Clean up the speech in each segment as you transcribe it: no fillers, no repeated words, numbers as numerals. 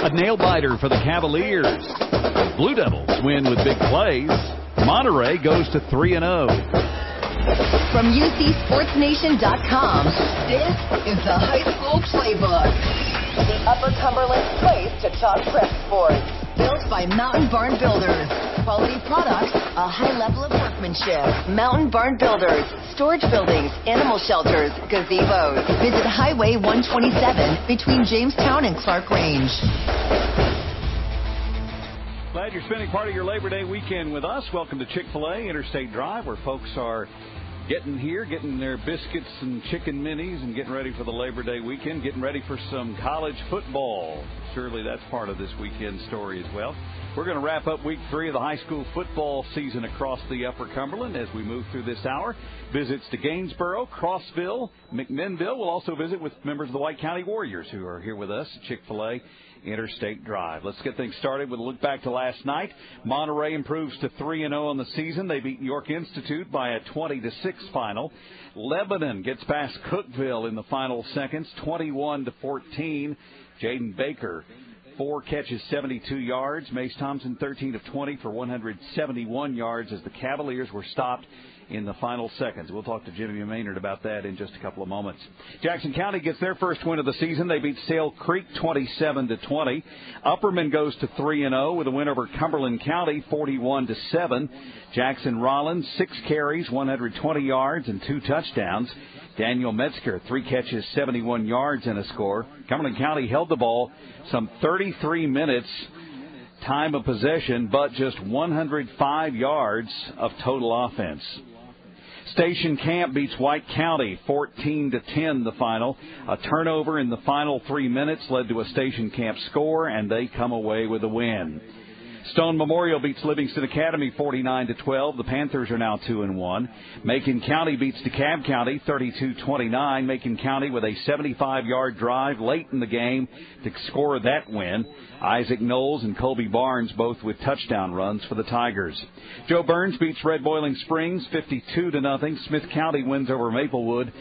A nail-biter for the Cavaliers. The Blue Devils win with big plays. Monterey goes to 3-0. From UCSportsNation.com, this is the High School Playbook. The Upper Cumberland place to talk prep sports. Built by Mountain Barn Builders. Quality products, a high level of workmanship. Mountain Barn Builders. Storage buildings, animal shelters, gazebos. Visit Highway 127 between Jamestown and Clark Range. Glad you're spending part of your Labor Day weekend with us. Welcome to Chick-fil-A Interstate Drive, where folks are getting their biscuits and chicken minis and getting ready for the Labor Day weekend, getting ready for some college football. Surely that's part of this weekend story as well. We're going to wrap up week 3 of the high school football season across the Upper Cumberland as we move through this hour. Visits to Gainesboro, Crossville, McMinnville. We'll also visit with members of the White County Warriors who are here with us at Chick-fil-A Interstate Drive. Let's get things started with a look back to last night. Monterey improves to 3-0 on the season. They beat York Institute by a 20-6 final. Lebanon gets past Cookeville in the final seconds, 21-14. Jaden Baker, 4 catches, 72 yards. Mace Thompson, 13 of 20 for 171 yards as the Cavaliers were stopped in the final seconds. We'll talk to Jimmy Maynard about that in just a couple of moments. Jackson County gets their first win of the season. They beat Sale Creek 27-20. Upperman goes to 3-0 with a win over Cumberland County 41-7. Jackson Rollins, 6 carries, 120 yards and 2 touchdowns. Daniel Metzger, 3 catches, 71 yards and a score. Cumberland County held the ball some 33 minutes time of possession, but just 105 yards of total offense. Station Camp beats White County 14-10 the final. A turnover in the final 3 minutes led to a Station Camp score, and they come away with a win. Stone Memorial beats Livingston Academy 49-12. The Panthers are now 2-1. Macon County beats DeKalb County 32-29. Macon County with a 75-yard drive late in the game to score that win. Isaac Knowles and Colby Barnes both with touchdown runs for the Tigers. Joe Burns beats Red Boiling Springs 52-0. Smith County wins over Maplewood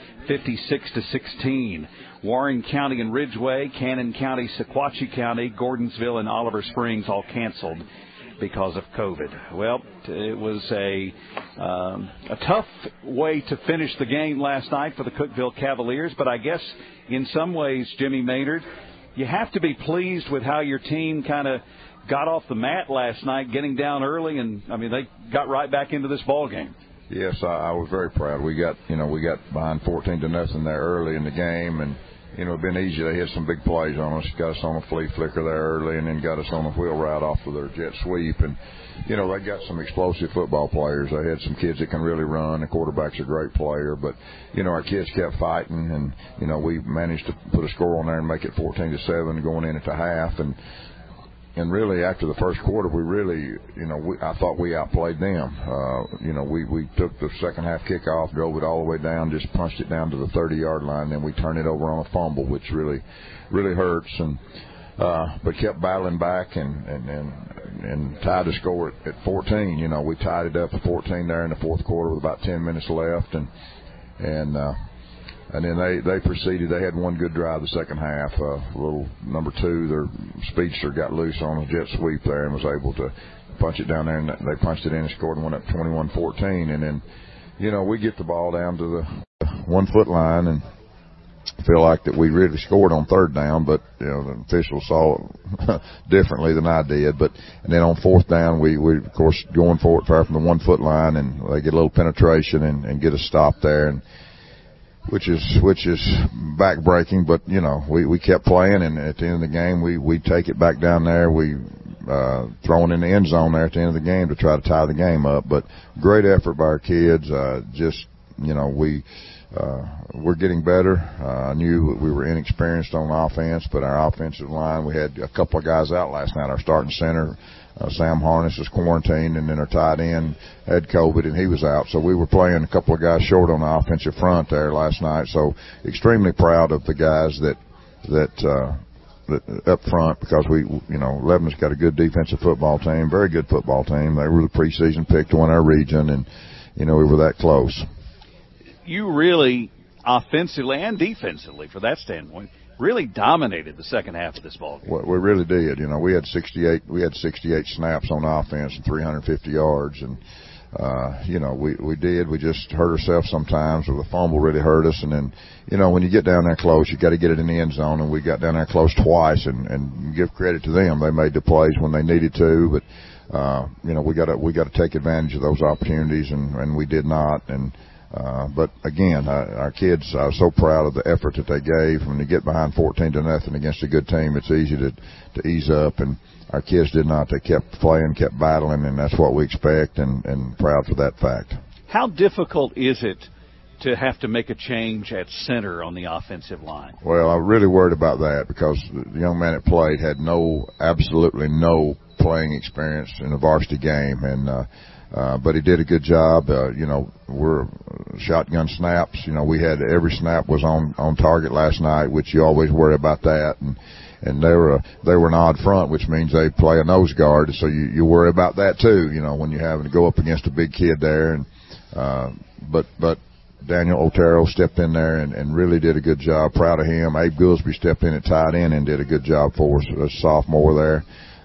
56-16. Warren County and Ridgeway, Cannon County, Sequatchie County, Gordonsville, and Oliver Springs all canceled because of COVID. Well, it was a tough way to finish the game last night for the Cookeville Cavaliers, but I guess in some ways, Jimmy Maynard, you have to be pleased with how your team kind of got off the mat last night, getting down early, and, I mean, they got right back into this ball game. Yes, I was very proud. We got behind 14-0 there early in the game, and it'd been easy. They had some big plays on us, got us on a flea flicker there early, and then got us on a wheel route off of their jet sweep. And they got some explosive football players. They had some kids that can really run. The quarterback's a great player, but our kids kept fighting, and we managed to put a score on there and make it 14-7 going in at the half. And really, after the first quarter, we really, I thought we outplayed them. We took the second half kickoff, drove it all the way down, just punched it down to the 30-yard line, then we turned it over on a fumble, which really, really hurts. And but kept battling back and tied the score at 14. We tied it up at 14 there in the fourth quarter with about 10 minutes left, and then they proceeded. They had one good drive the second half. Little number 2, their speedster got loose on a jet sweep there and was able to punch it down there, and they punched it in and scored and went up 21-14. And then, we get the ball down to the 1-foot line and feel like that we really scored on third down, but the officials saw it differently than I did. And then on fourth down, we of course going for it far from the 1-foot line, and they get a little penetration and get a stop there, and which is back-breaking, but, we kept playing, and at the end of the game, we take it back down there. We throw it in the end zone there at the end of the game to try to tie the game up. But great effort by our kids. We're getting better. I knew we were inexperienced on offense, but our offensive line, we had a couple of guys out last night. Our starting center, Sam Harness, was quarantined, and then our tight end had COVID, and he was out. So we were playing a couple of guys short on the offensive front there last night. So extremely proud of the guys that up front, because Lebanon's got a good defensive football team, very good football team. They were the preseason pick to win our region, and we were that close. You really, offensively and defensively, for that standpoint, really dominated the second half of this ball game. Well, we really did. You know, we had 68 snaps on offense and 350 yards, and you know, we did. We just hurt ourselves sometimes. The fumble really hurt us, and then, you know, when you get down there close, you got to get it in the end zone, and we got down there close twice, and give credit to them. They made the plays when they needed to, but you know, we got to take advantage of those opportunities, and we did not. And but again, our kids, I was so proud of the effort that they gave. When you get behind 14-0 against a good team, it's easy to ease up, and our kids did not. They kept playing, kept battling, and that's what we expect, and proud for that fact. How difficult is it to have to make a change at center on the offensive line? Well, I'm really worried about that because the young man that played had absolutely no playing experience in a varsity game, and but he did a good job. You know, we're shotgun snaps. You know, we had every snap was on target last night, which you always worry about that. And they were an odd front, which means they play a nose guard, so you worry about that too. You know, when you're having to go up against a big kid there. And but Daniel Otero stepped in there and really did a good job. Proud of him. Abe Goolsby stepped in at tight end and did a good job for us, a sophomore there.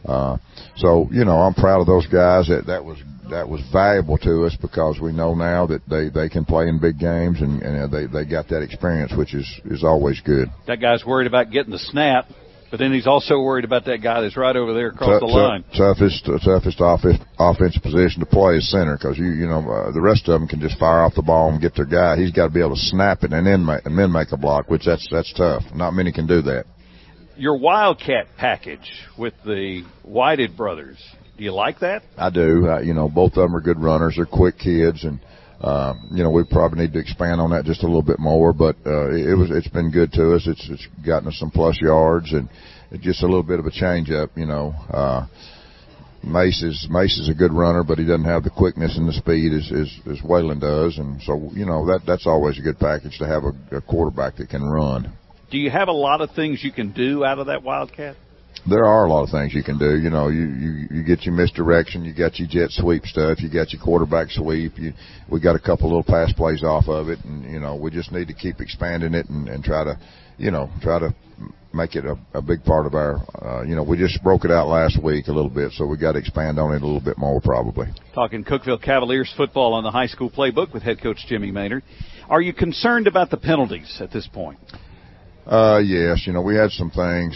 So, you know, I'm proud of those guys. That was valuable to us because we know now that they can play in big games, and they got that experience, which is always good. That guy's worried about getting the snap, but then he's also worried about that guy that's right over there across the line. Toughest offensive position to play is center because you know the rest of them can just fire off the ball and get their guy. He's got to be able to snap it and then make a block, which that's tough. Not many can do that. Your Wildcat package with the Whited brothers, do you like that? I do. You know, both of them are good runners. They're quick kids, and you know, we probably need to expand on that just a little bit more. But it's been good to us. It's gotten us some plus yards, and it's just a little bit of a change up. You know, Mace is a good runner, but he doesn't have the quickness and the speed as Waylon does, and so you know that's always a good package to have a quarterback that can run. Do you have a lot of things you can do out of that Wildcat? There are a lot of things you can do. You know, you get your misdirection, you got your jet sweep stuff, you got your quarterback sweep. We got a couple little pass plays off of it, and you know, we just need to keep expanding it and try to make it a big part of our. You know, we just broke it out last week a little bit, so we got to expand on it a little bit more probably. Talking Cookeville Cavaliers football on the high school playbook with head coach Jimmy Maynard. Are you concerned about the penalties at this point? Yes, you know, we had some things,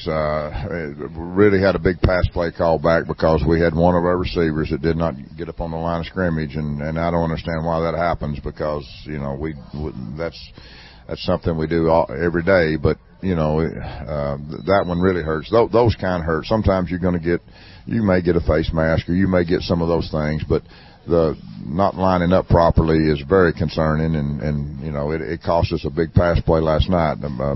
really had a big pass play call back because we had one of our receivers that did not get up on the line of scrimmage, and I don't understand why that happens because, you know, that's something we do every day, but, you know, that one really hurts. Those kind of hurt. Sometimes you may get a face mask or you may get some of those things, but the not lining up properly is very concerning, and you know, it cost us a big pass play last night.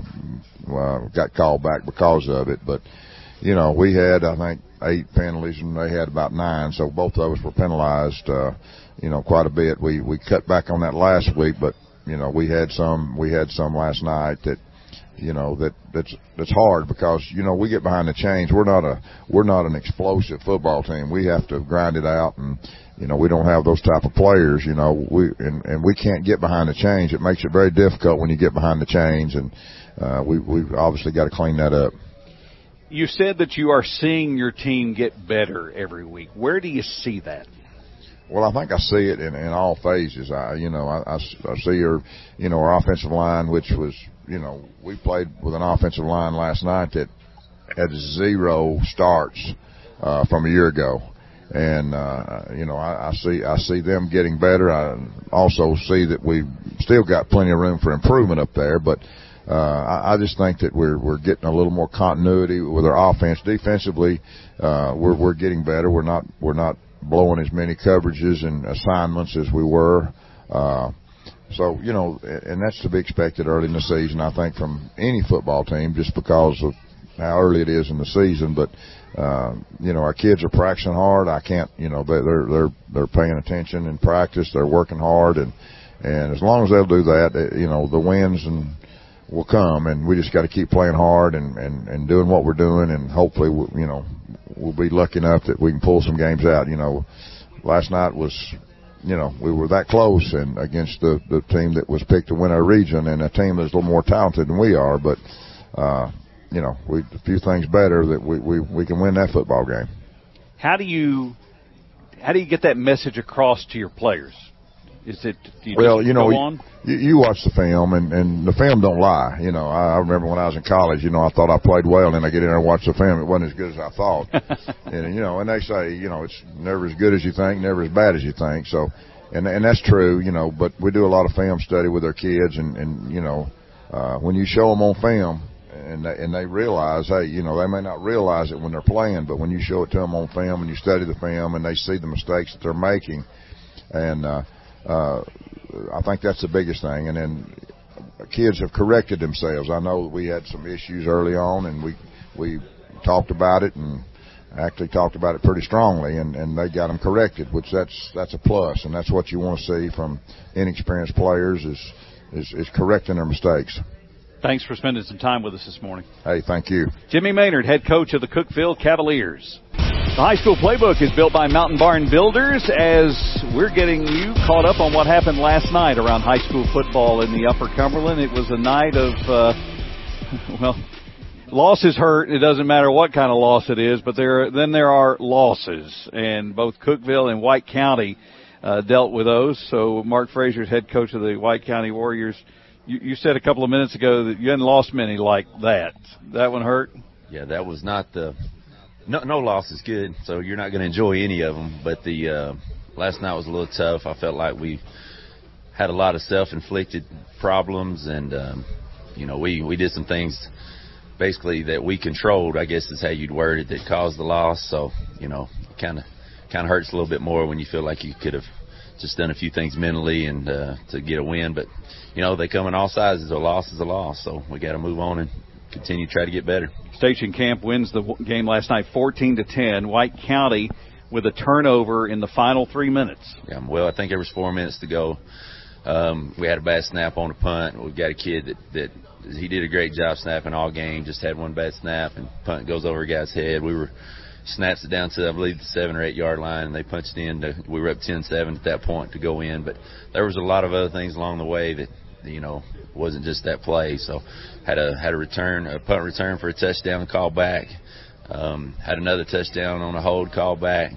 Got called back because of it, but you know, we had I think 8 penalties and they had about 9, so both of us were penalized you know, quite a bit. We cut back on that last week, but you know, we had some last night that, you know, that's hard because, you know, we get behind the chains. We're not an explosive football team. We have to grind it out, and you know, we don't have those type of players. You know, we can't get behind the chains. It makes it very difficult when you get behind the chains, and we've obviously got to clean that up. You said that you are seeing your team get better every week. Where do you see that? Well, I think I see it in all phases. I see our offensive line, which was, you know, we played with an offensive line last night that had 0 starts from a year ago, and you know, I see them getting better. I also see that we've still got plenty of room for improvement up there, but I just think that we're getting a little more continuity with our offense. Defensively, we're getting better. We're not blowing as many coverages and assignments as we were. So, you know, and that's to be expected early in the season, I think, from any football team, just because of how early it is in the season. But, you know, our kids are practicing hard. I can't, you know, they're paying attention in practice. They're working hard. And as long as they'll do that, you know, the wins will come. And we just got to keep playing hard and doing what we're doing. And hopefully, you know, we'll be lucky enough that we can pull some games out. You know, last night was, you know, we were that close and against the team that was picked to win our region, and a team that's a little more talented than we are. But, a few things better that we can win that football game. How do you get that message across to your players? Is it you watch the film, and the film don't lie. I remember when I was in college, I thought I played well, and then I get in there and watch the film. It wasn't as good as I thought. and they say, it's never as good as you think, never as bad as you think. So, and that's true, but we do a lot of film study with our kids, and when you show them on film, and they realize, hey, they may not realize it when they're playing, but when you show it to them on film and you study the film and they see the mistakes that they're making, and I think that's the biggest thing. And then kids have corrected themselves. I know we had some issues early on, and we talked about it and actually talked about it pretty strongly, and they got them corrected, which that's a plus, and that's what you want to see from inexperienced players is correcting their mistakes. Thanks for spending some time with us this morning. Hey, thank you. Jimmy Maynard, head coach of the Cookeville Cavaliers. The high school playbook is built by Mountain Barn Builders as we're getting you caught up on what happened last night around high school football in the Upper Cumberland. It was a night of, losses hurt. It doesn't matter what kind of loss it is, but there are losses, and both Cookeville and White County dealt with those. So Mark Frazier's head coach of the White County Warriors, you said a couple of minutes ago that you hadn't lost many like that. That one hurt? Yeah, that was not the no loss is good, so you're not going to enjoy any of them. But the last night was a little tough. I felt like we had a lot of self-inflicted problems, and we did some things basically that we controlled, I guess is how you'd word it, that caused the loss. So it kind of hurts a little bit more when you feel like you could have just done a few things mentally and to get a win. But they come in all sizes. A loss is a loss, so we got to move on and continue to try to get better. Station Camp wins the game last night 14-10. White County with a turnover in the final 3 minutes. Yeah, well, I think there was 4 minutes to go. We had a bad snap on the punt. We've got a kid that he did a great job snapping all game, just had one bad snap, and punt goes over a guy's head. Snaps it down to, I believe, the 7 or 8 yard line, and they punched in. We were up 10-7 at that point to go in. But there was a lot of other things along the way that, wasn't just that play. So had a punt return for a touchdown call back. Had another touchdown on a hold call back.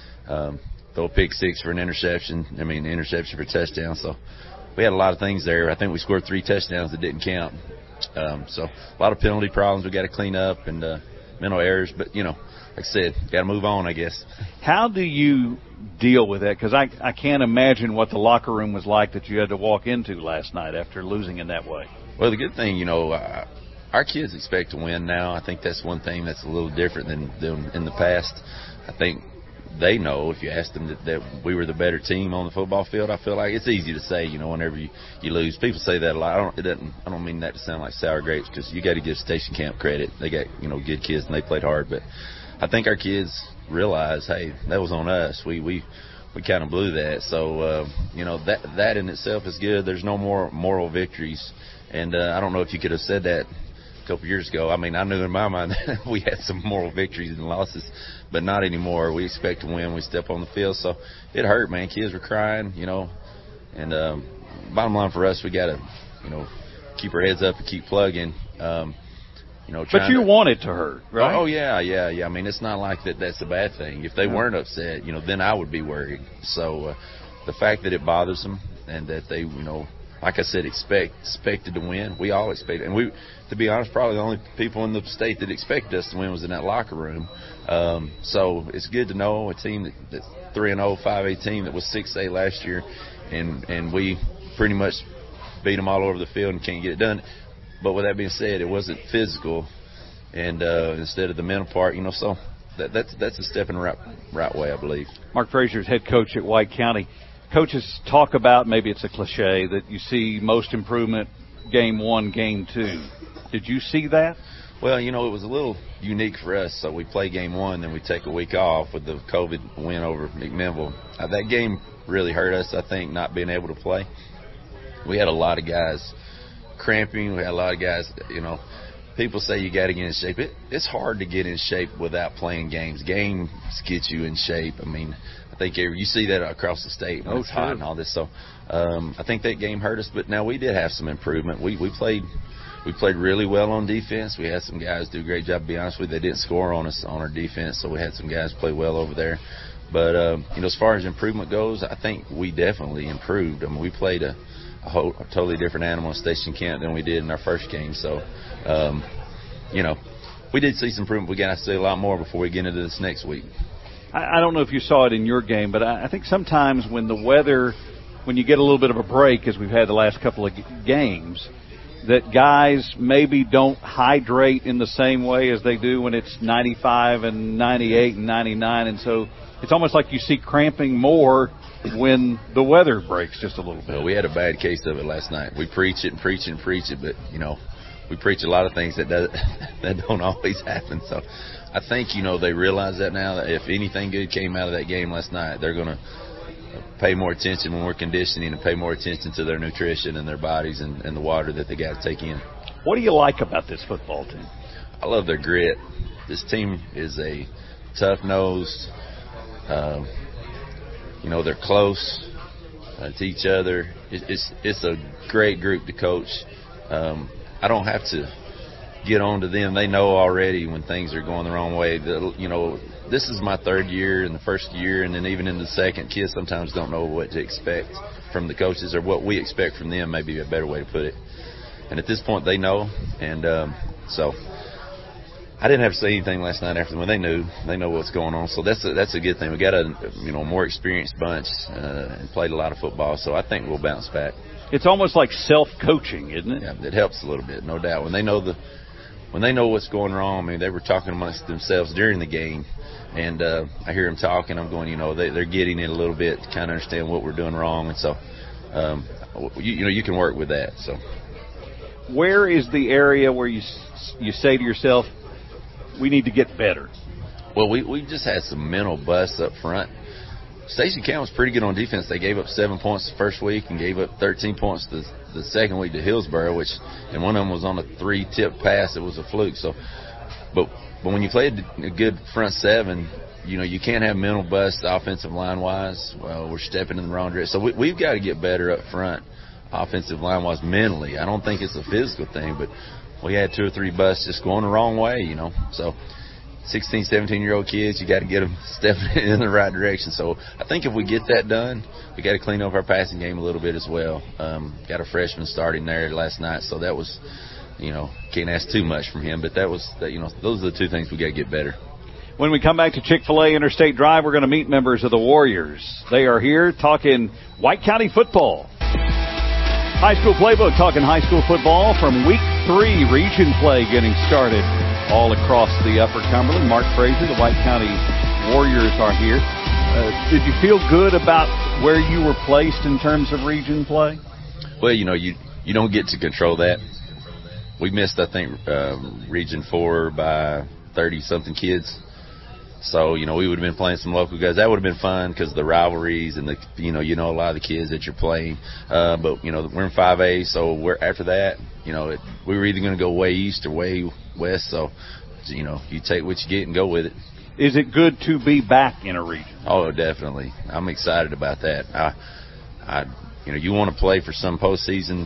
Throw a pick six for an interception. Interception for a touchdown. So we had a lot of things there. I think we scored 3 touchdowns that didn't count. So a lot of penalty problems we got to clean up and mental errors. But, like I said, got to move on, I guess. How do you deal with that? Because I can't imagine what the locker room was like that you had to walk into last night after losing in that way. Well, the good thing, our kids expect to win now. I think that's one thing that's a little different than in the past. I think they know, if you ask them that we were the better team on the football field. I feel like it's easy to say, whenever you lose. People say that a lot. I don't mean that to sound like sour grapes, because you got to give Station Camp credit. They got, good kids, and they played hard. But I think our kids realize, hey, that was on us. We kind of blew that. So, that in itself is good. There's no more moral victories. And I don't know if you could have said that a couple years ago. I knew in my mind that we had some moral victories and losses, but not anymore. We expect to win. We step on the field. So it hurt, man. Kids were crying, And bottom line for us, we got to, keep our heads up and keep plugging. But you want it to hurt, right? Oh, yeah. It's not like that's a bad thing. If they weren't upset, then I would be worried. So the fact that it bothers them and that they, like I said, expected to win, we all expected. And we, to be honest, probably the only people in the state that expected us to win was in that locker room. So it's good to know a team that's 3-0, 5A team that was 6A last year, and we pretty much beat them all over the field and can't get it done. But with that being said, it wasn't physical, and instead of the mental part, so that's a step in the right way, I believe. Mark Frazier's head coach at White County. Coaches talk about, maybe it's a cliche, that you see most improvement game 1, game 2. Did you see that? Well, it was a little unique for us. So we play game 1, then we take a week off with the COVID win over McMinnville. That game really hurt us, I think, not being able to play. We had a lot of guys cramping. We had a lot of guys, people say you got to get in shape. It's hard to get in shape without playing games. Games get you in shape. I think you see that across the state when it's hot and all this. So I think that game hurt us, but now we did have some improvement. We played we played really well on defense. We had some guys do a great job. To be honest with you, they didn't score on us on our defense, so we had some guys play well over there. But as far as improvement goes, I think we definitely improved. I mean, we played a totally different animal in Station Kent than we did in our first game. So, we did see some improvement. We got to see a lot more before we get into this next week. I don't know if you saw it in your game, but I think sometimes when the weather, when you get a little bit of a break, as we've had the last couple of games, that guys maybe don't hydrate in the same way as they do when it's 95 and 98 and 99. And so it's almost like you see cramping more when the weather breaks just a little bit. Well, we had a bad case of it last night. We preach it and preach it and preach it, but, we preach a lot of things that don't always happen. So I think, they realize that now, that if anything good came out of that game last night, they're going to pay more attention when we're conditioning and pay more attention to their nutrition and their bodies and the water that they got to take in. What do you like about this football team? I love their grit. This team is a tough-nosed, they're close to each other. It's a great group to coach. I don't have to get on to them. They know already when things are going the wrong way. This is my third year, and the first year, and then even in the second, kids sometimes don't know what to expect from the coaches, or what we expect from them, maybe a better way to put it. And at this point, they know, and so I didn't have to say anything last night after them. They know what's going on. So that's a good thing. We got a more experienced bunch and played a lot of football. So I think we'll bounce back. It's almost like self-coaching, isn't it? Yeah, it helps a little bit, no doubt. When they know what's going wrong, I mean, they were talking amongst themselves during the game, and I hear them talking. I'm going, they're getting it a little bit to kind of understand what we're doing wrong, and so you can work with that. So, where is the area where you say to yourself, we need to get better? Well, we just had some mental busts up front. Station Kent was pretty good on defense. They gave up 7 points the first week and gave up 13 points the second week to Hillsboro, and one of them was on a 3-tip pass. It was a fluke. So, but when you play a good front seven, you can't have mental busts offensive line wise. Well, we're stepping in the wrong direction. So we've got to get better up front, offensive line wise, mentally. I don't think it's a physical thing, but we had 2 or 3 busts just going the wrong way. So 16, 17-year-old kids, you got to get them stepping in the right direction. So I think if we get that done, we got to clean up our passing game a little bit as well. Got a freshman starting there last night, so that was, can't ask too much from him. But those are the 2 things we got to get better. When we come back to Chick-fil-A Interstate Drive, we're going to meet members of the Warriors. They are here talking White County football. High school playbook, talking high school football from week 3, region play getting started all across the Upper Cumberland. Mark Frazier, the White County Warriors are here. Did you feel good about where you were placed in terms of region play? Well, you don't get to control that. We missed, I think, Region 4 by 30-something kids. So, we would have been playing some local guys. That would have been fun because of the rivalries and a lot of the kids that you're playing. But, we're in 5A, so after that, we were either going to go way east or way west. So, you take what you get and go with it. Is it good to be back in a region? Oh, definitely. I'm excited about that. You want to play for some postseason.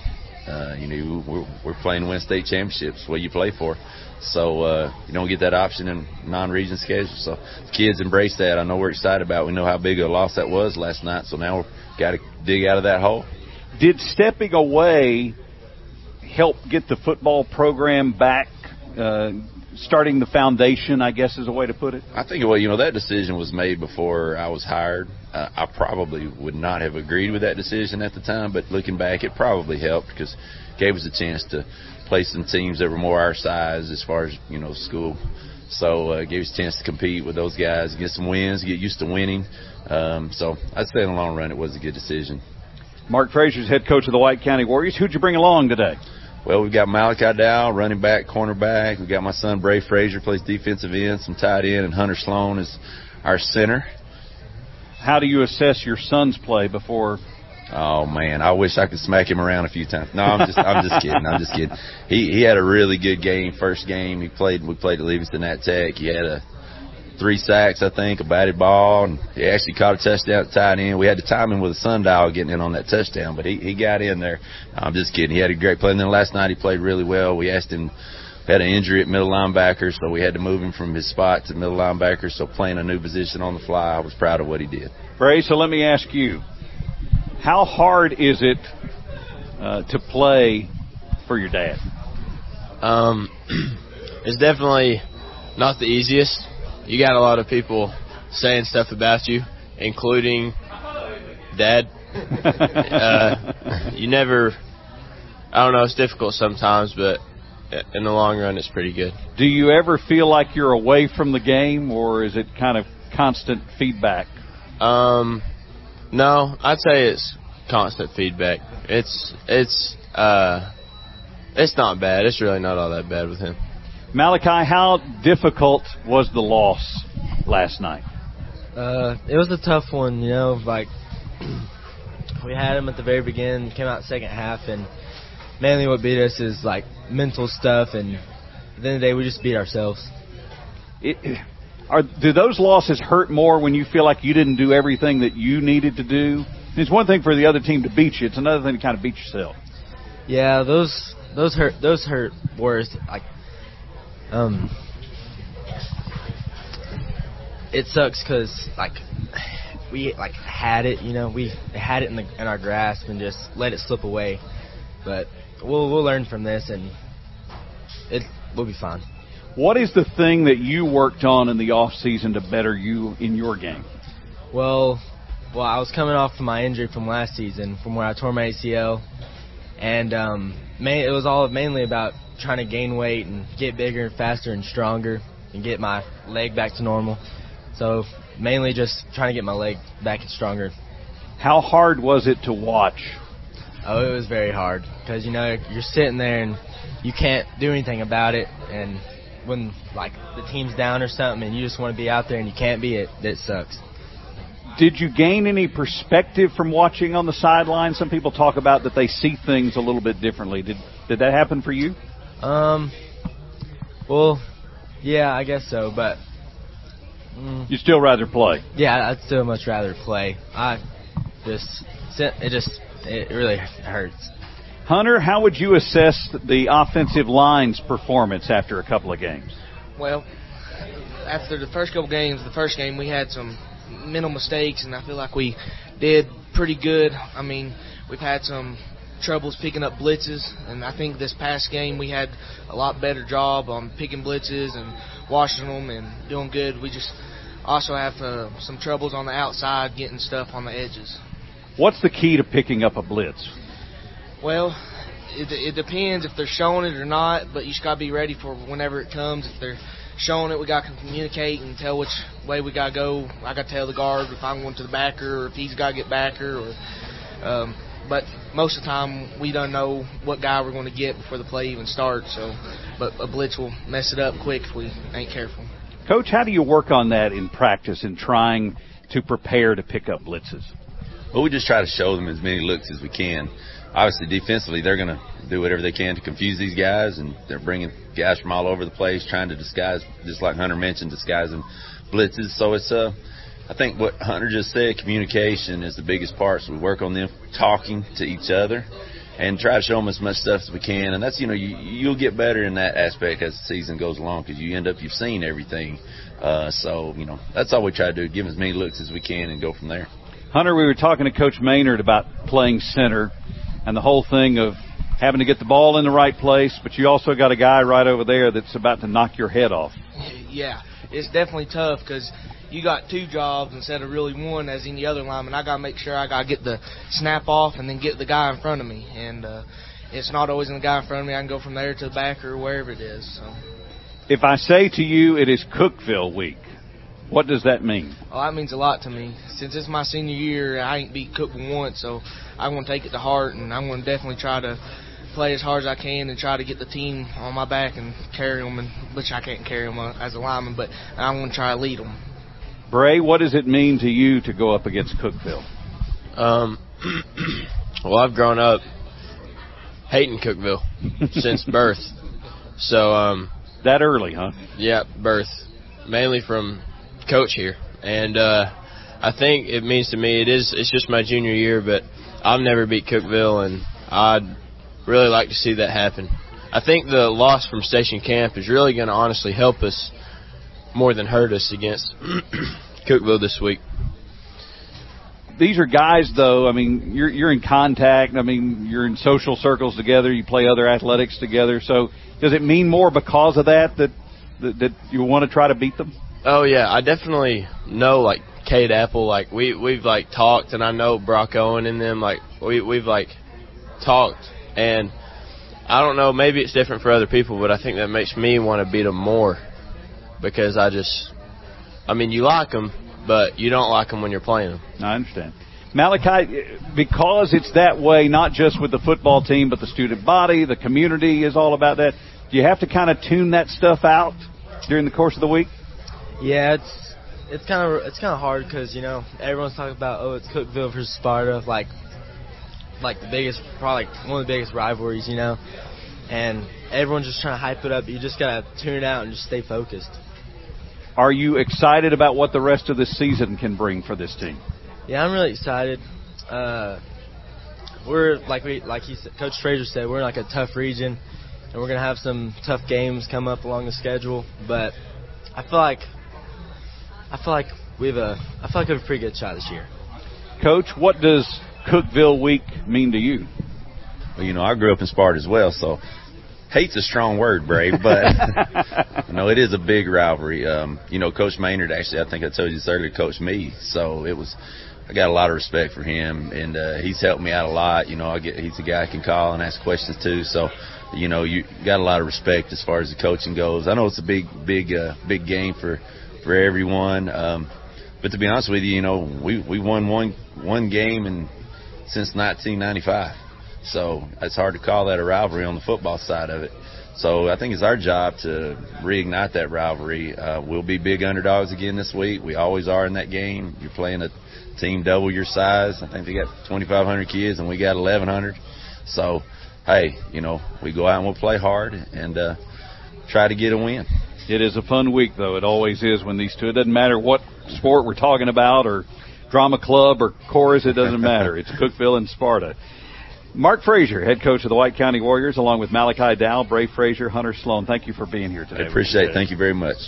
We're playing win state championships. What you play for. So you don't get that option in non-region schedule. So kids embrace that. I know we're excited about it. We know how big a loss that was last night. So now we've got to dig out of that hole. Did stepping away help get the football program back, starting the foundation, I guess is a way to put it? I think, that decision was made before I was hired. I probably would not have agreed with that decision at the time, but looking back, it probably helped because it gave us a chance to play some teams that were more our size as far as, school. So it gave us a chance to compete with those guys, get some wins, get used to winning. So I'd say in the long run it was a good decision. Mark Frazier's head coach of the White County Warriors. Who'd you bring along today? Well, we've got Malachi Dow, running back, cornerback. We've got my son, Bray Frazier, plays defensive end, some tight end, and Hunter Sloan is our center. How do you assess your son's play before? Oh, man, I wish I could smack him around a few times. No, I'm just kidding. I'm just kidding. He had a really good game, first game. We played at Livingston at Tech. He had 3 sacks, I think, a batted ball, and he actually caught a touchdown at tight end. We had to time him with a sundial getting in on that touchdown, but he got in there. I'm just kidding. He had a great play. And then last night he played really well. We asked him, had an injury at middle linebacker, so we had to move him from his spot to middle linebacker, so playing a new position on the fly, I was proud of what he did. Bray, so let me ask you, how hard is it to play for your dad? It's definitely not the easiest. You got a lot of people saying stuff about you, including Dad. You never, I don't know, it's difficult sometimes, but in the long run, it's pretty good. Do you ever feel like you're away from the game, or is it kind of constant feedback? No, I'd say it's constant feedback. It's not bad. It's really not all that bad with him. Malachi, how difficult was the loss last night? It was a tough one, you know, like we had him at the very beginning, came out second half, and mainly what beat us is like mental stuff, and at the end of the day we just beat ourselves. Do those losses hurt more when you feel like you didn't do everything that you needed to do? It's one thing for the other team to beat you, it's another thing to kind of beat yourself. Yeah, those hurt worse. Like it sucks because like we like had it, you know, we had it in our grasp and just let it slip away. But we'll learn from this and we'll be fine. What is the thing that you worked on in the off season to better you in your game? Well, I was coming off of my injury from last season, from where I tore my ACL, and it was all mainly about trying to gain weight and get bigger and faster and stronger and get my leg back to normal. So mainly just trying to get my leg back and stronger. How hard was it to watch? Oh, it was very hard because, you know, you're sitting there and you can't do anything about it, and when like the team's down or something and you just want to be out there and you can't be, it sucks. Did you gain any perspective from watching on the sideline? Some people talk about that they see things a little bit differently. Did that happen for you? Well, yeah, I guess so, but you'd still rather play? Yeah, I'd still much rather play. It really hurts. Hunter, how would you assess the offensive line's performance after a couple of games? Well, after the first couple games, the first game we had some mental mistakes, and I feel like we did pretty good. I mean, we've had some troubles picking up blitzes, and I think this past game we had a lot better job on picking blitzes and washing them and doing good. We just also have some troubles on the outside getting stuff on the edges. What's the key to picking up a blitz? Well, it depends if they're showing it or not, but you just got to be ready for whenever it comes. If they're showing it, we got to communicate and tell which way we got to go. I got to tell the guard if I'm going to the backer or if he's got to get backer. But most of the time, we don't know what guy we're going to get before the play even starts. But a blitz will mess it up quick if we ain't careful. Coach, how do you work on that in practice in trying to prepare to pick up blitzes? Well, we just try to show them as many looks as we can. Obviously, defensively, they're going to do whatever they can to confuse these guys, and they're bringing guys from all over the place, trying to disguise, just like Hunter mentioned, disguising blitzes. So it's, I think what Hunter just said, communication is the biggest part. So we work on them talking to each other and try to show them as much stuff as we can. And that's, you know, you'll get better in that aspect as the season goes along because you've seen everything. So, you know, that's all we try to do, give them as many looks as we can and go from there. Hunter, we were talking to Coach Maynard about playing center and the whole thing of having to get the ball in the right place, but you also got a guy right over there that's about to knock your head off. Yeah, it's definitely tough because you got two jobs instead of really one as in the other lineman. I got to make sure I got to get the snap off and then get the guy in front of me. And it's not always in the guy in front of me. I can go from there to the back or wherever it is. So. If I say to you it is Cookeville week, what does that mean? Well, that means a lot to me. Since it's my senior year, I ain't beat Cookeville once, so I'm going to take it to heart, and I'm going to definitely try to play as hard as I can and try to get the team on my back and carry them, which I can't carry them as a lineman, but I'm going to try to lead them. Bray, what does it mean to you to go up against Cookeville? Well, I've grown up hating Cookeville since birth. So that early, huh? Yeah, birth. Mainly from coach here, and I think it means to me it's just my junior year, but I've never beat Cookeville, and I'd really like to see that happen. I think the loss from Station Camp is really going to honestly help us more than hurt us against Cookeville this week. These are guys, though, I mean, you're in contact. I mean, you're in social circles together. You play other athletics together. So does it mean more because of that you want to try to beat them? Oh, yeah. I definitely know, like, Cade Apple. Like, we've like, talked, and I know Brock Owen and them. Like, we've, like, talked. And I don't know, maybe it's different for other people, but I think that makes me want to beat them more because you like them, but you don't like them when you're playing them. I understand. Malachi, because it's that way, not just with the football team, but the student body, the community is all about that, do you have to kind of tune that stuff out during the course of the week? Yeah, it's kind of hard because, everyone's talking about, it's Cookeville versus Sparta, like the biggest, probably like one of the biggest rivalries, and everyone's just trying to hype it up. You just got to tune it out and just stay focused. Are you excited about what the rest of this season can bring for this team? Yeah, I'm really excited. We're like he said, Coach Frazier said, we're in like a tough region, and we're gonna have some tough games come up along the schedule. But I feel like we have a pretty good shot this year. Coach, what does Cookeville week mean to you? Well, I grew up in Sparta as well, so hate's a strong word, Brave, but it is a big rivalry. Coach Maynard, actually, I think I told you this earlier, coached me, so I got a lot of respect for him, and he's helped me out a lot. He's a guy I can call and ask questions to, so you got a lot of respect as far as the coaching goes. I know it's a big game for everyone, but to be honest with you, we won one game since 1995. So it's hard to call that a rivalry on the football side of it. So I think it's our job to reignite that rivalry. We'll be big underdogs again this week. We always are in that game. You're playing a team double your size. I think they got 2,500 kids, and we got 1,100. So, hey, we go out and we'll play hard and try to get a win. It is a fun week, though. It always is when these two. It doesn't matter what sport we're talking about or drama club or chorus. It doesn't matter. It's Cookeville and Sparta. Mark Frazier, head coach of the White County Warriors, along with Malachi Dow, Bray Frazier, Hunter Sloan. Thank you for being here today. I appreciate it. Thank you very much.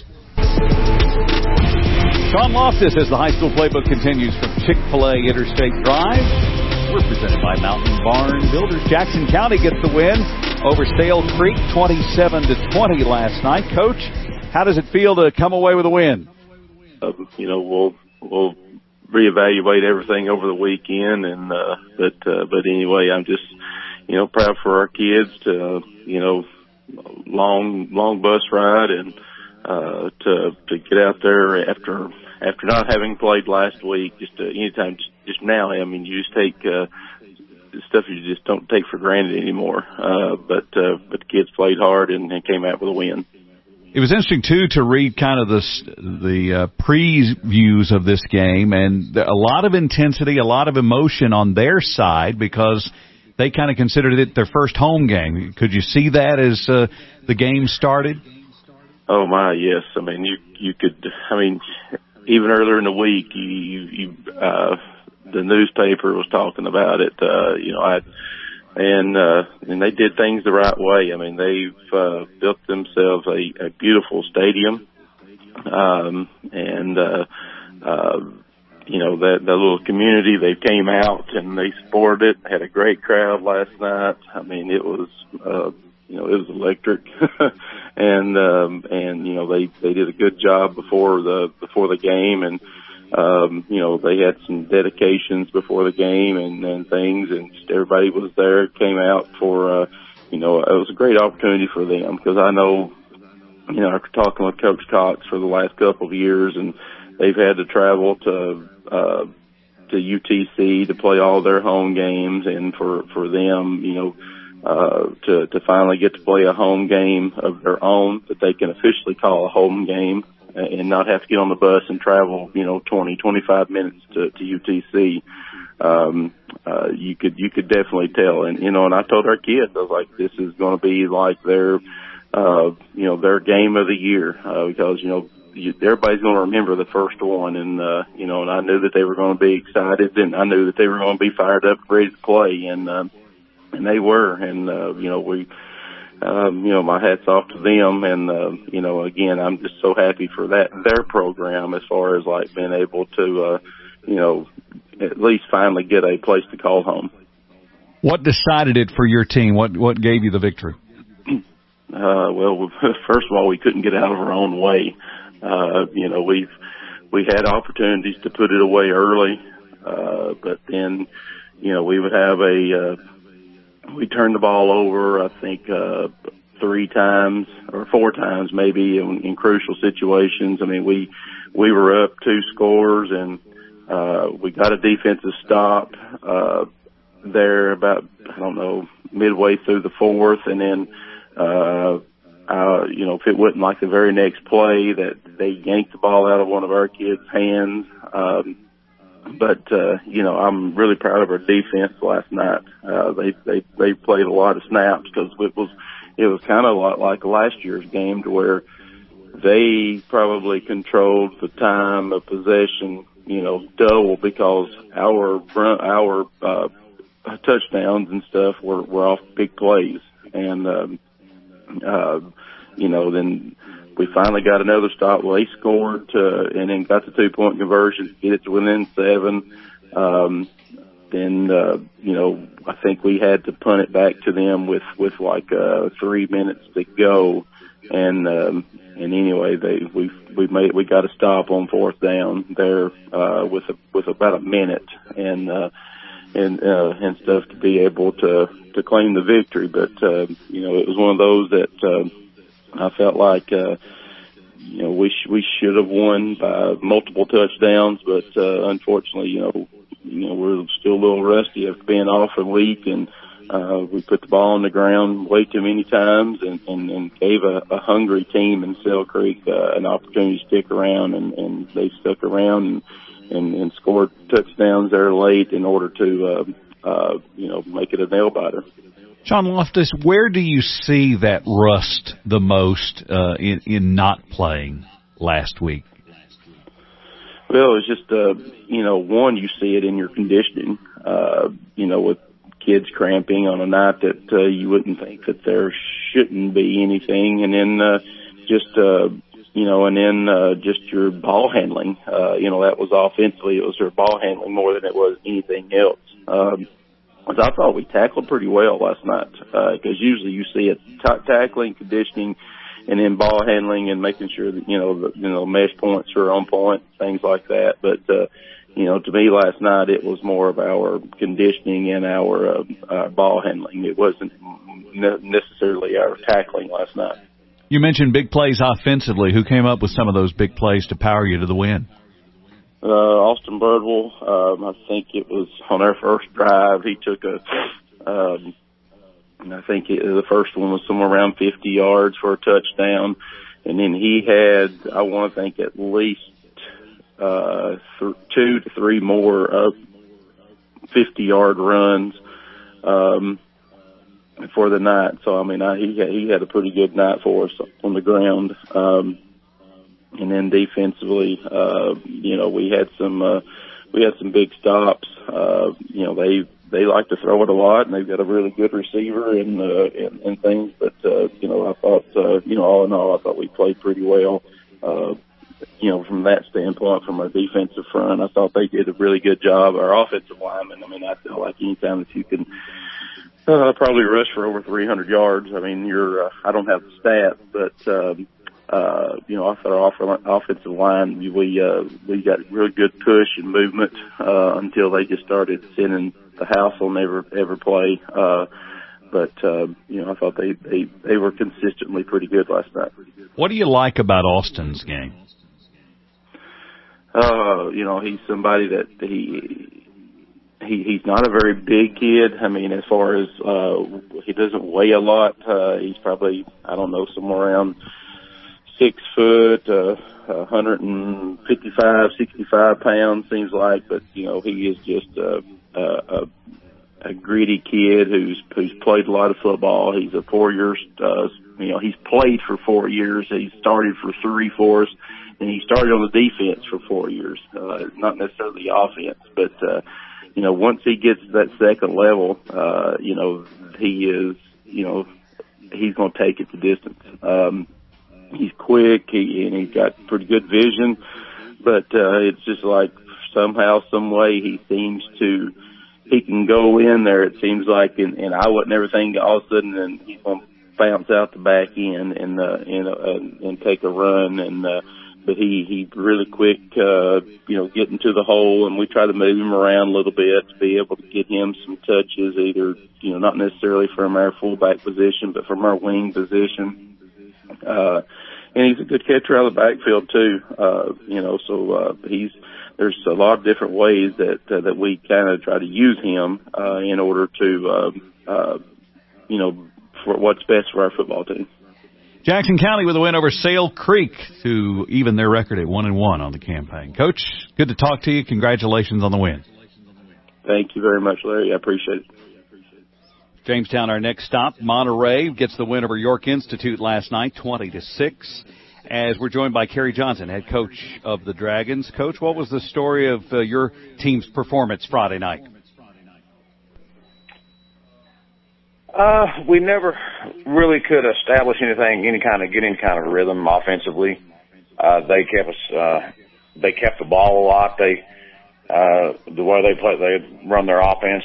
Sean Loftus, as the high school playbook continues from Chick-fil-A Interstate Drive. We're presented by Mountain Barn Builders. Jackson County gets the win over Stale Creek, 27-20 last night. Coach, how does it feel to come away with a win? We'll reevaluate everything over the weekend, and but anyway, I'm just proud for our kids to long bus ride and to get out there after not having played last week. Anytime, just now. I mean, you just take stuff you just don't take for granted anymore. But the kids played hard and came out with a win. It was interesting, too, to read kind of the previews of this game, and a lot of intensity, a lot of emotion on their side because they kind of considered it their first home game. Could you see that as the game started? Oh, my, yes. I mean, you could, even earlier in the week, the newspaper was talking about it. And they did things the right way. I mean, they've built themselves a beautiful stadium, that little community. They came out and they supported it. Had a great crowd last night. I mean, it was electric, and they did a good job before the game, and they had some dedications before the game and things, and just everybody was there, came out for, it was a great opportunity for them, because I know, after talking with Coach Cox for the last couple of years, and they've had to travel to UTC to play all their home games, and for them, to finally get to play a home game of their own that they can officially call a home game, and not have to get on the bus and travel, 20, 25 minutes to UTC. You could definitely tell. And, and I told our kids, I was like, this is going to be like their game of the year, because, everybody's going to remember the first one, and and I knew that they were going to be excited, and I knew that they were going to be fired up, ready to play, and they were, and we. My hat's off to them, and again, I'm just so happy for their program as far as like being able to, at least finally get a place to call home. What decided it for your team? What gave you the victory? Well, first of all, we couldn't get out of our own way. We had opportunities to put it away early, but then, we would have we turned the ball over, I think, 3 times or 4 times maybe in crucial situations. I mean, we were up 2 scores, and we got a defensive stop there about, midway through the 4th, and then if it wasn't like the very next play that they yanked the ball out of one of our kids' hands. But I'm really proud of our defense last night. They played a lot of snaps because it was kind of like last year's game, to where they probably controlled the time of possession, double, because our touchdowns and stuff were off big plays. And, then we finally got another stop. Well, they scored and then got the 2-point conversion to get it to within 7. I think we had to punt it back to them with like 3 minutes to go. And anyway, we got a stop on 4th down there with about a minute and stuff to be able to claim the victory. But it was one of those that I felt like we should have won by multiple touchdowns, but unfortunately, we're still a little rusty after being off a week, and we put the ball on the ground way too many times, and gave a hungry team in Sale Creek an opportunity to stick around, and they stuck around and scored touchdowns there late in order to make it a nail biter. John Loftus, where do you see that rust the most in not playing last week? Well, it's just, one, you see it in your conditioning, with kids cramping on a night that you wouldn't think that there shouldn't be anything. And then just your ball handling. That was offensively. It was their ball handling more than it was anything else. I thought we tackled pretty well last night, because usually you see it tackling, conditioning, and then ball handling and making sure that, the mesh points are on point, things like that. But, to me last night, it was more of our conditioning and our ball handling. It wasn't necessarily our tackling last night. You mentioned big plays offensively. Who came up with some of those big plays to power you to the win? Austin Birdwell, I think it was on our first drive. He took I think the first one was somewhere around 50 yards for a touchdown. And then he had, I want to think, at least 2 to 3 more 50-yard runs for the night. So, he had a pretty good night for us on the ground. And then defensively, we had some big stops. They like to throw it a lot, and they've got a really good receiver and things. But I thought, all in all, I thought we played pretty well. From that standpoint, from our defensive front, I thought they did a really good job. Our offensive linemen, I feel like anytime that you can probably rush for over 300 yards. I don't have the stat, but. I thought our offensive line, we got real good push and movement until they just started sending the house on every play. But I thought they were consistently pretty good last night. What do you like about Austin's game? He's somebody that he's not a very big kid. As far as he doesn't weigh a lot. He's probably, somewhere around 6 foot, 155, 65 pounds, seems like. But, he is just a gritty kid who's played a lot of football. He's a 4 year, he's played for 4 years. He started for 3 for us. and he started on the defense for 4 years, not necessarily the offense, but once he gets to that second level, he is, he's going to take it the distance. He's quick, and he's got pretty good vision, but it's just like somehow, some way he can go in there, it seems like, and I wouldn't ever think all of a sudden and he's going to bounce out the back end and take a run, but he really quick, getting to the hole, and we try to move him around a little bit to be able to get him some touches, either, not necessarily from our fullback position, but from our wing position. And he's a good catcher out of the backfield too, so there's a lot of different ways that we kind of try to use him, in order to, for what's best for our football team. Jackson County with a win over Sale Creek to even their record at 1-1 on the campaign. Coach, good to talk to you. Congratulations on the win. Thank you very much, Larry. I appreciate it. Jamestown, our next stop. Monterey gets the win over York Institute last night, 20-6. As we're joined by Kerry Johnson, head coach of the Dragons. Coach, what was the story of your team's performance Friday night? We never really could establish any kind of rhythm offensively. They kept the ball a lot. The way they run their offense,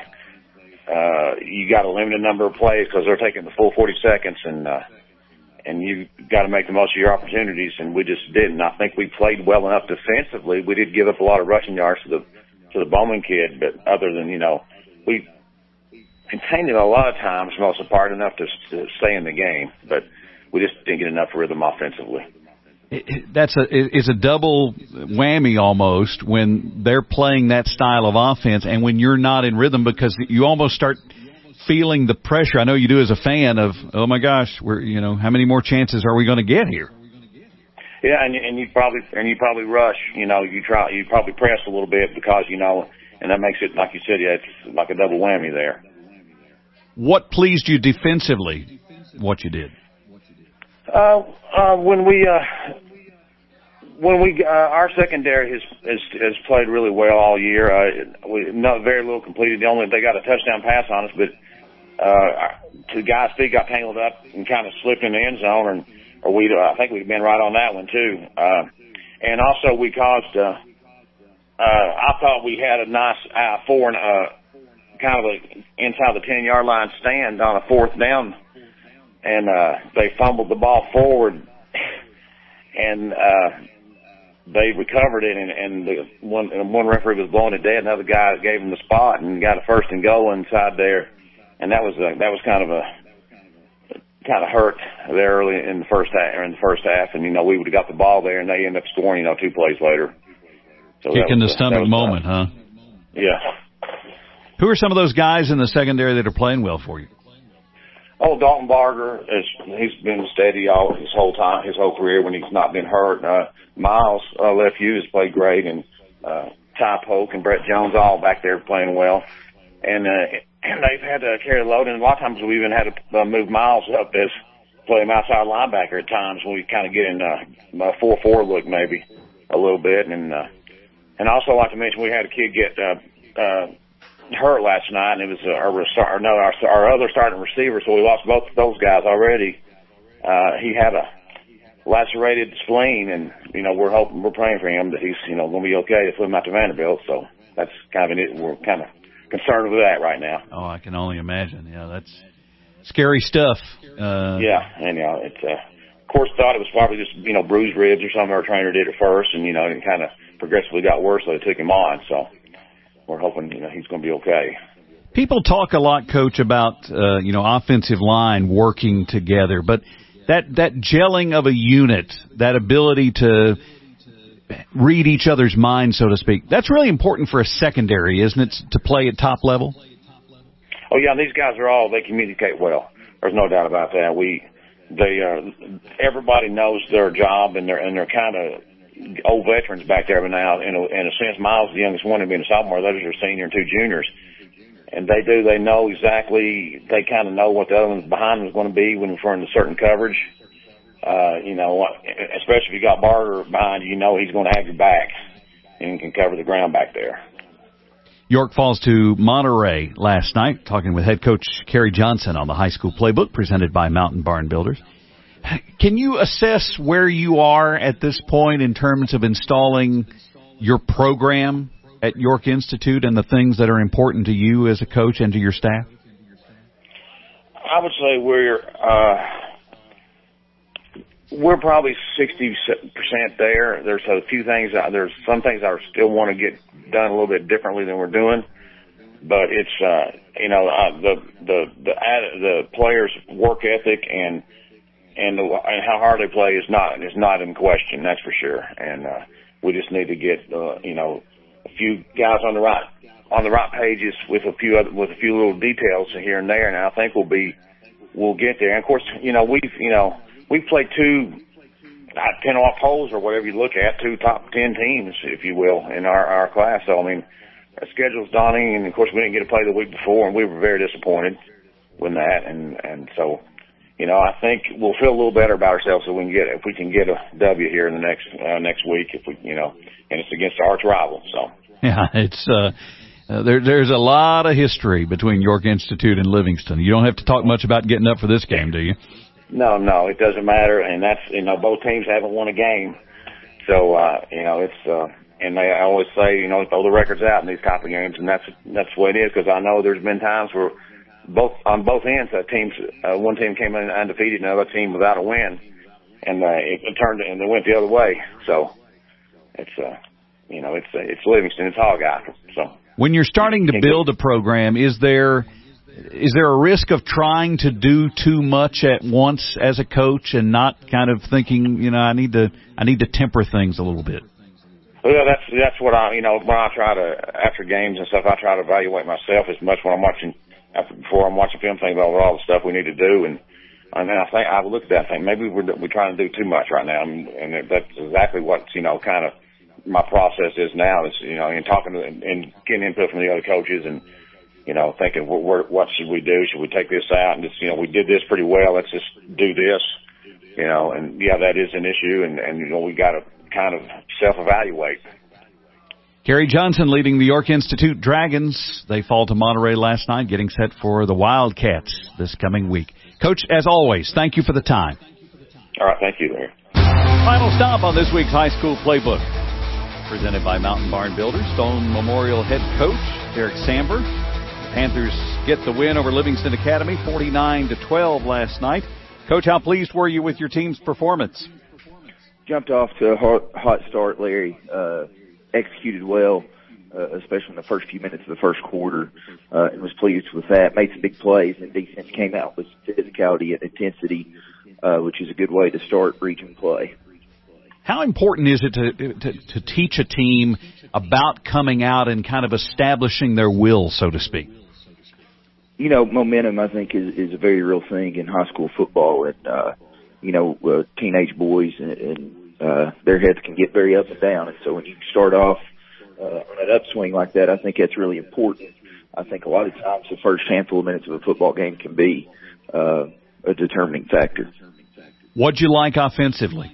you got a limited number of plays because they're taking the full 40 seconds, and you got to make the most of your opportunities, and we just didn't. I think we played well enough defensively. We did give up a lot of rushing yards to the Bowman kid, but other than, we contained it a lot of times, most of the part, enough to stay in the game, but we just didn't get enough rhythm offensively. It's a double whammy almost when they're playing that style of offense and when you're not in rhythm, because you almost start feeling the pressure. I know you do as a fan of, oh my gosh, how many more chances are we going to get here? Yeah, and you probably rush. You probably press a little bit because and that makes it, like you said, it's like a double whammy there. What pleased you defensively? What you did? When we our secondary has played really well all year. Very little completed. They got a touchdown pass on us, but two guys' feet got tangled up and kind of slipped in the end zone, I think we'd been right on that one too. And also we caused. I thought we had a nice kind of inside the 10-yard line stand on a fourth down, and they fumbled the ball forward, and they recovered it, and one referee was blowing it dead. Another guy gave him the spot and got a first and goal inside there, and that was kind of hurt there early in the first half, and we would have got the ball there, and they ended up scoring 2 plays later. So kick in the stomach moment, huh? Yeah. Who are some of those guys in the secondary that are playing well for you? Oh, Dalton Barger, he's been steady his whole career when he's not been hurt. Miles, left U, has played great, and Ty Polk and Brett Jones all back there playing well. And they've had to carry the load, and a lot of times we even had to move Miles up as play him outside linebacker at times when we kind of get in a 4-4 look maybe a little bit. And also I'd like to mention we had a kid get hurt last night, and it was our other starting receiver, so we lost both of those guys already. He had a lacerated spleen, and we're praying for him that he's going to be okay to put him out to Vanderbilt. So that's kind of it. We're kind of concerned with that right now. Oh, I can only imagine. Yeah, that's scary stuff. Yeah, and it's of course thought it was probably just bruised ribs or something. Our trainer did at first, and it kind of progressively got worse, so they took him on. So we're hoping he's going to be okay. People talk a lot, Coach, about offensive line working together, but that gelling of a unit, that ability to read each other's minds, so to speak, that's really important for a secondary, isn't it, to play at top level? Oh yeah, these guys they communicate well. There's no doubt about that. Everybody knows their job, and they're kind of old veterans back there, but now, in a sense, Miles, the youngest one, being a sophomore, those are a senior and 2 juniors. And they know exactly, they kind of know what the other one's behind them is going to be when we're in a certain coverage. You know, especially if you got Barger behind you, you know he's going to have your back and can cover the ground back there. York falls to Monterey last night, talking with head coach Kerry Johnson on the high school playbook presented by Mountain Barn Builders. Can you assess where you are at this point in terms of installing your program at York Institute and the things that are important to you as a coach and to your staff? I would say we're probably 60% there. There's a few things. There's some things I still want to get done a little bit differently than we're doing, but it's you know, the players' work ethic and how hard they play is not in question. That's for sure. And we just need to get you know, a few guys on the right pages with a few little details here and there. And I think we'll get there. And of course, you know, we've played 2 10-off holes or whatever you look at, 2 top 10 teams, if you will, in our class. So I mean, our schedule's daunting, and of course we didn't get to play the week before, and we were very disappointed with that. And so, you know, I think we'll feel a little better about ourselves if we can get a W here in the next week, if we, you know, and it's against our arch rival. So yeah, it's there's a lot of history between York Institute and Livingston. You don't have to talk much about getting up for this game, do you? No, it doesn't matter, and that's, you know, both teams haven't won a game, so you know, it's and I always say, you know, throw the records out in these type of games, and that's the way it is, because I know there's been times where on both ends, one team came in undefeated, and another team without a win, and it turned and they went the other way. So it's you know, it's Livingston, it's Hog Eye. So when you're starting to build a program, is there a risk of trying to do too much at once as a coach and not kind of thinking, you know, I need to temper things a little bit? Well, that's what I, you know, when I try to, after games and stuff, I try to evaluate myself as much when I'm watching, before I'm watching film, thinking about all the stuff we need to do. And then I think, I look at that thing, maybe we're trying to do too much right now. And that's exactly what, you know, kind of my process is now, is, you know, and talking to, and getting input from the other coaches, and, you know, thinking, what should we do? Should we take this out? And just, you know, we did this pretty well. Let's just do this, you know, and yeah, that is an issue. And you know, we got to kind of self-evaluate. Kerry Johnson leading the York Institute Dragons. They fall to Monterey last night, getting set for the Wildcats this coming week. Coach, as always, thank you for the time. All right, thank you, Larry. Final stop on this week's high school playbook, presented by Mountain Barn Builders. Stone Memorial head coach Derek Samber. The Panthers get the win over Livingston Academy, 49-12 last night. Coach, how pleased were you with your team's performance? Jumped off to a hot start, Larry. Executed well, especially in the first few minutes of the first quarter, and was pleased with that. Made some big plays, and defense came out with physicality and intensity, which is a good way to start region play. How important is it to teach a team about coming out and kind of establishing their will, so to speak? You know, momentum, I think, is a very real thing in high school football. And, you know, teenage boys and their heads can get very up and down. And so when you start off on an upswing like that, I think that's really important. I think a lot of times the first handful of minutes of a football game can be a determining factor. What'd you like offensively?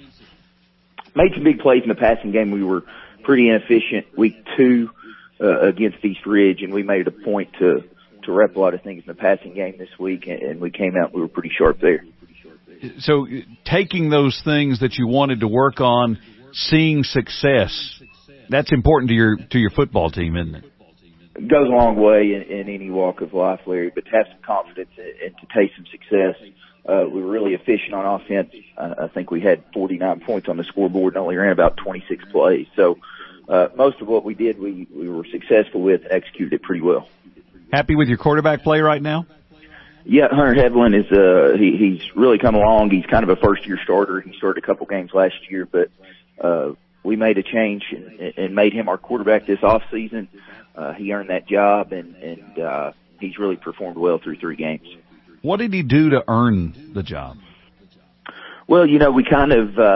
Made some big plays in the passing game. We were pretty inefficient week 2 against East Ridge, and we made it a point to rep a lot of things in the passing game this week, and we came out, we were pretty sharp there. So taking those things that you wanted to work on, seeing success, that's important to your football team, isn't it? It goes a long way in any walk of life, Larry, but to have some confidence and to taste some success. We were really efficient on offense. I think we had 49 points on the scoreboard and only ran about 26 plays. So most of what we did, we were successful with and executed it pretty well. Happy with your quarterback play right now? Yeah, Hunter Hedlund is he's really come along. He's kind of a first-year starter. He started a couple games last year, but we made a change and made him our quarterback this off season. He earned that job, and he's really performed well through 3 games. What did he do to earn the job? Well, you know, we kind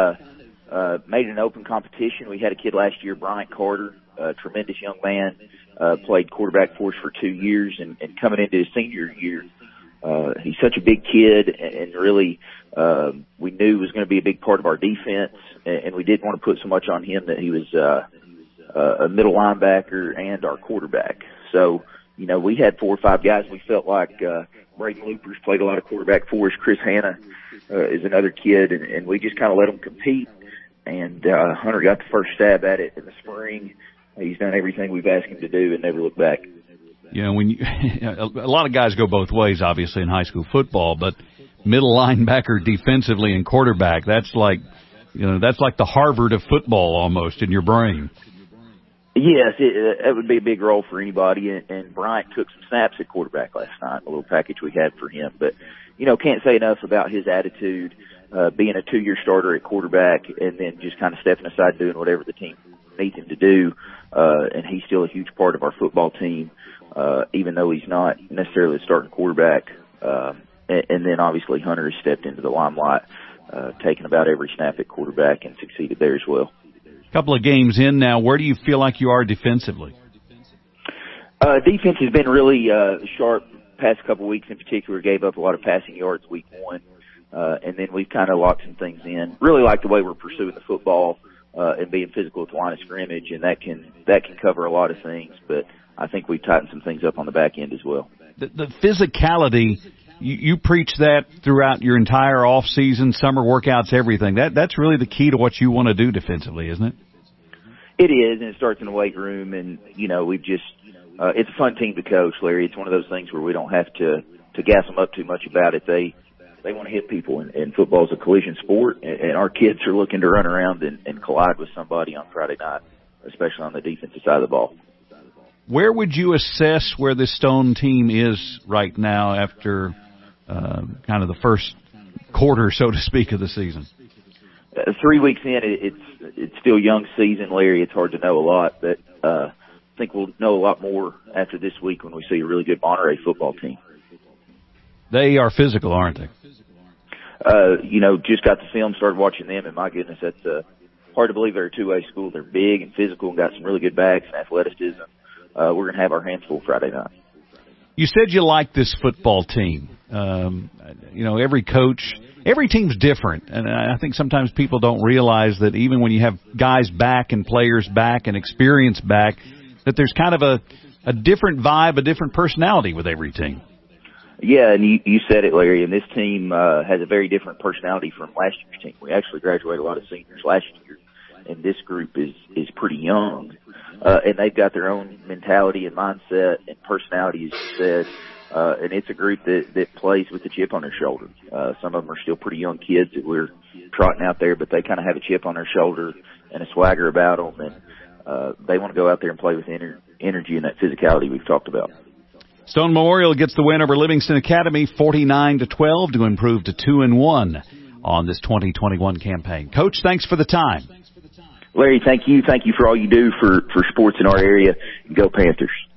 of made an open competition. We had a kid last year, Bryant Carter, a tremendous young man, played quarterback for us for 2 years, and coming into his senior year, He's such a big kid, and really, we knew was going to be a big part of our defense, and we didn't want to put so much on him that he was a middle linebacker and our quarterback. So, you know, we had 4 or 5 guys. We felt like Braden Loopers played a lot of quarterback for us. Chris Hanna is another kid, and we just kind of let them compete. And Hunter got the first stab at it in the spring. He's done everything we've asked him to do and never looked back. You know, a lot of guys go both ways, obviously, in high school football, but middle linebacker defensively and quarterback, that's like the Harvard of football almost in your brain. Yes, it would be a big role for anybody, and Bryant took some snaps at quarterback last night, a little package we had for him. But, you know, can't say enough about his attitude, being a 2-year starter at quarterback and then just kind of stepping aside doing whatever the team needs him to do. And he's still a huge part of our football team, even though he's not necessarily a starting quarterback. And then obviously Hunter has stepped into the limelight, taking about every snap at quarterback and succeeded there as well. Couple of games in now, where do you feel like you are defensively? Defense has been really sharp past couple weeks in particular. Gave up a lot of passing yards week 1, and then we've kind of locked some things in. Really like the way we're pursuing the football and being physical at the line of scrimmage, and that can cover a lot of things. But I think we've tightened some things up on the back end as well. The physicality, you preach that throughout your entire off season, summer workouts, everything. That's really the key to what you want to do defensively, isn't it? It is, and it starts in the weight room. And you know, we've just it's a fun team to coach, Larry. It's one of those things where we don't have to gas them up too much about it. They want to hit people, and football is a collision sport, and our kids are looking to run around and collide with somebody on Friday night, especially on the defensive side of the ball. Where would you assess where this Stone team is right now after kind of the first quarter, so to speak, of the season? 3 weeks in, it's still young season, Larry. It's hard to know a lot, but I think we'll know a lot more after this week when we see a really good Monterey football team. They are physical, aren't they? You know, just got the film, started watching them, and my goodness, that's hard to believe they're a two-way school. They're big and physical and got some really good backs and athleticism. We're going to have our hands full Friday night. You said you like this football team. You know, every coach, every team's different, and I think sometimes people don't realize that even when you have guys back and players back and experience back, that there's kind of a different vibe, a different personality with every team. Yeah, and you said it, Larry, and this team has a very different personality from last year's team. We actually graduated a lot of seniors last year, and this group is pretty young. And they've got their own mentality and mindset and personality, as you said. And it's a group that plays with a chip on their shoulder. Some of them are still pretty young kids that we're trotting out there, but they kind of have a chip on their shoulder and a swagger about them. And they want to go out there and play with energy and that physicality we've talked about. Stone Memorial gets the win over Livingston Academy 49-12 to improve to 2-1 on this 2021 campaign. Coach, thanks for the time. Larry, thank you. Thank you for all you do for sports in our area. Go Panthers.